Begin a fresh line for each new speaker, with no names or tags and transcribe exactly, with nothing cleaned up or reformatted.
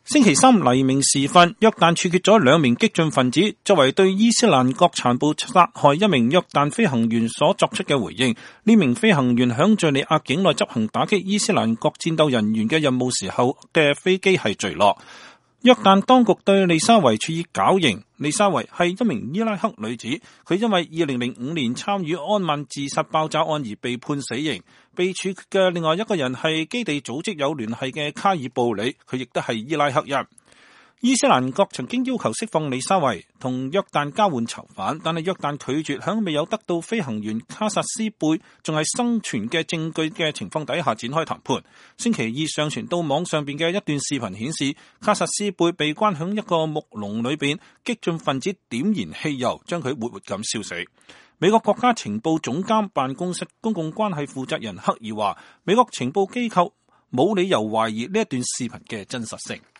星期三黎明時分，約旦處決咗兩名激進分子，作為對伊斯蘭國殘暴殺害一名約旦飛行員所作出嘅回應。呢名飛行員響敘利亞境內執行打擊伊斯蘭國戰鬥人員嘅任務時候嘅飛機係墜落。約旦當局對利沙維處以絞刑。利沙維係一名伊拉克女子，佢因為二零零五年參與安曼自殺爆炸案而被判死刑。被處決嘅另外一個人係基地組織有聯繫嘅卡爾布里，佢亦都係伊拉克人。伊斯蘭國曾經要求釋放利沙維同約旦交換囚犯，但係約旦拒絕，響未有得到飛行員卡薩斯貝仲係生存嘅證據嘅情況底下展開談判。星期二上傳到網上邊嘅一段視頻顯示，卡薩斯貝被關響一個木籠裏邊，激進分子點燃汽油將佢活活咁燒死。美國國家情報總監辦公室公共關係負責人克爾話，美國情報機構冇理由懷疑呢一段視頻嘅真實性。